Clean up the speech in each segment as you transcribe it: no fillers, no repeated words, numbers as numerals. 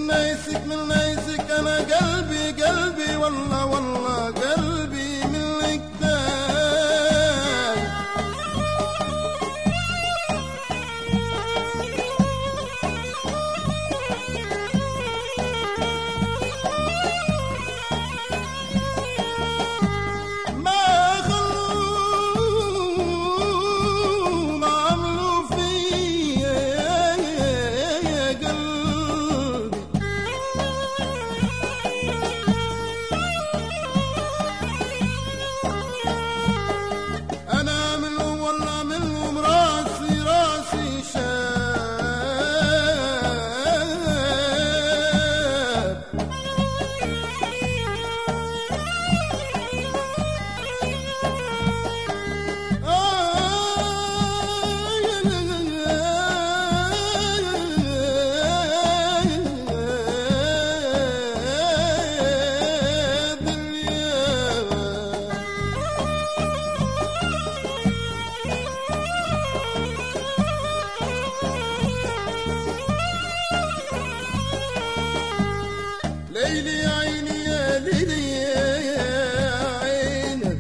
من نيسك انا قلبي والله قلبي منك تايه. ما خلوا ما عملوا فيا يا قلبي، أنا منهم والله منهم راسي شاب. ليلي يا عيني يا ليلي يا عيني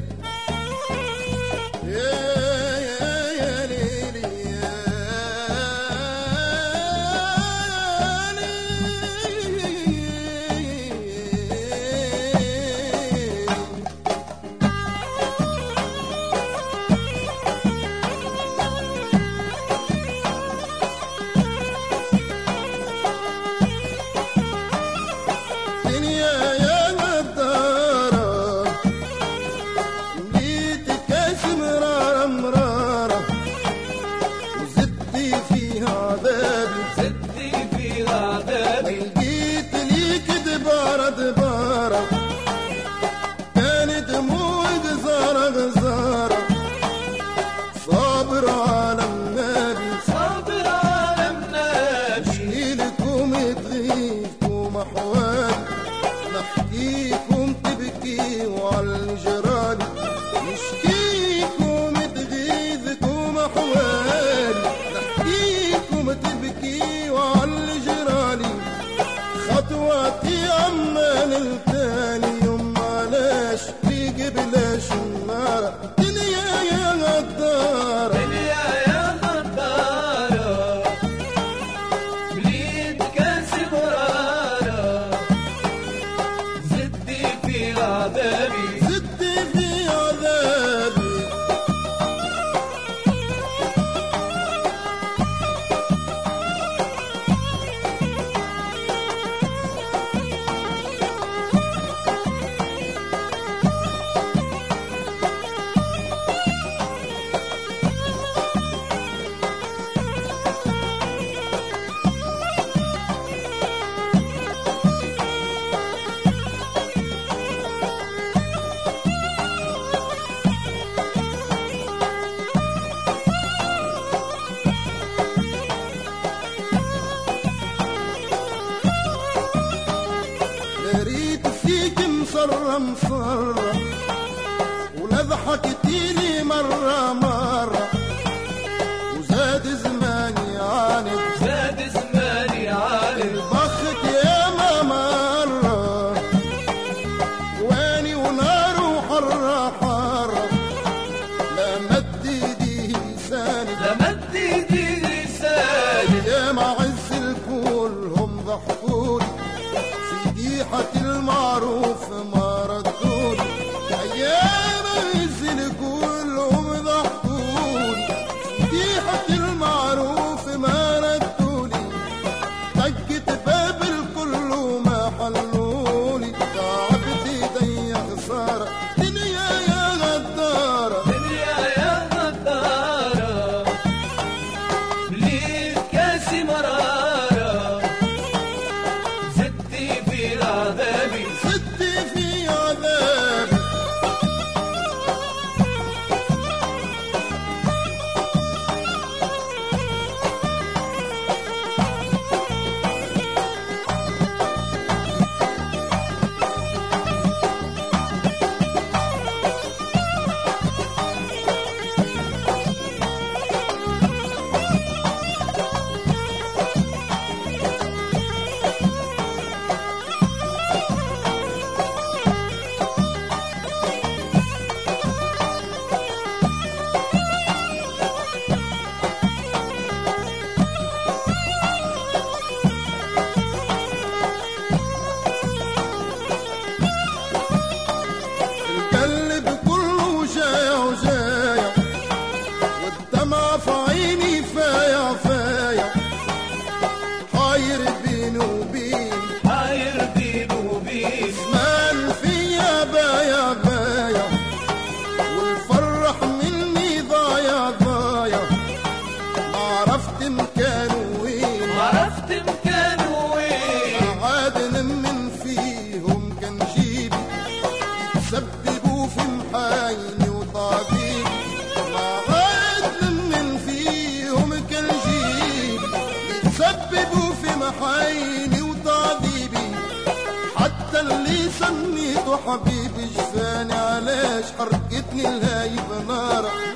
يا ليلي يا لقيت ليك دبارة كانت دموعي غزارة صابر على النبي اشكيلكم تغيبكم احوالي نحكيكم تبكي وعلى جرالي نشكيكم تغيظكم احوالي نحكيكم تبكي وعلى جرالي خطواتي عمال التاني يوم علاش في قبلاش النار دنيا يا غدارة بليد كاس مرارة زدي في عذابي مصرة ولا ضحكتي لي مرة وزاد زماني عاند بخك يا ما مرة واني ونار وحرة لا مد ايدي لساني يا معز الكل هم ضحكولي في ديحة المعروف ما ردوني ايام الزل كلهم ضحكوني في ديحة المعروف ما ردوني دقت باب الكل وما حلوني تعبت ايدي خسارة دنيا يا غدارة بليد كاس مرارة زدي في عذابي زدي في سببوا في محايني وتعذيبي، حتى اللي سميته حبيبي جفاني، علاش حرقتني الهايبة نارة